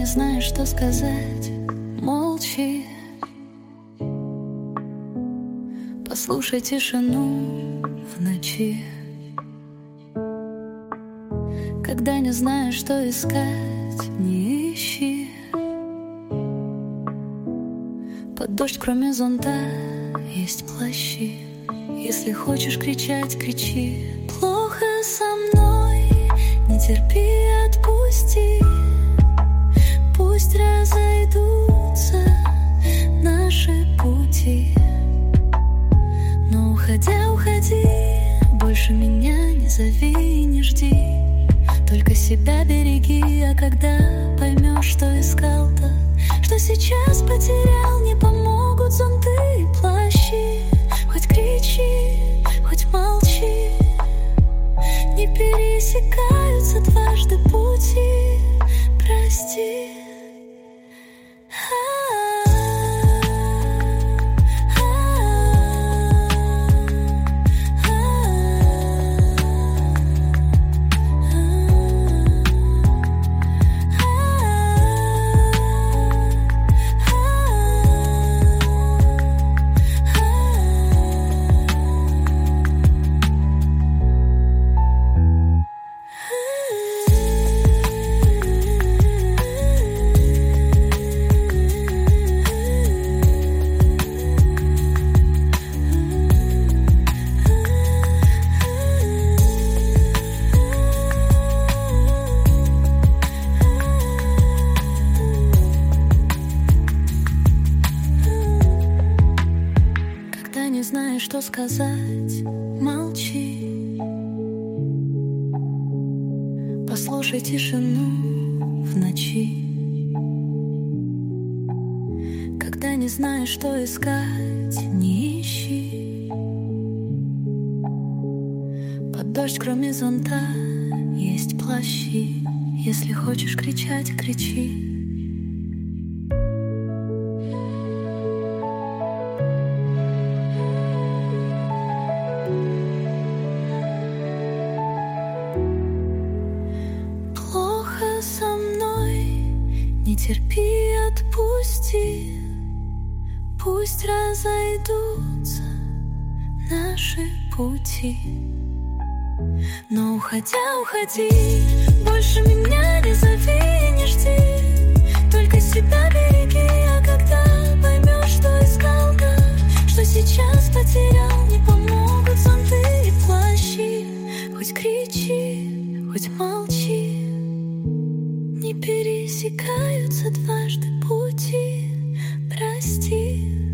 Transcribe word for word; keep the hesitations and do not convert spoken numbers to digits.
знаешь, что сказать, молчи. Послушай тишину в ночи. Когда не знаешь, что искать, не ищи. Под дождь, кроме зонта, есть плащи. Если хочешь кричать, кричи. Плохо со мной, не терпи, отпусти. Пусть разойдутся наши пути. Но уходя, уходи, больше меня не зови и не жди. Только себя береги, а когда поймешь, что искал-то, что сейчас потерял, не помогут зонты и плащи. Хоть кричи, хоть молчи, не пересекаются дважды пути. Прости. Не знаешь, что сказать, молчи. Послушай тишину в ночи. Когда не знаешь, что искать, не ищи. Под дождь, кроме зонта, есть плащи. Если хочешь кричать, кричи. Со мной, не терпи, отпусти. Пусть разойдутся наши пути. Но уходя, уходи, больше меня не зови и не жди. Только себя береги, а когда поймешь, что искал-то, что сейчас потерял, не помогут зонты и плащи. Хоть кричи, хоть молчи, не пересекаются дважды пути. Прости.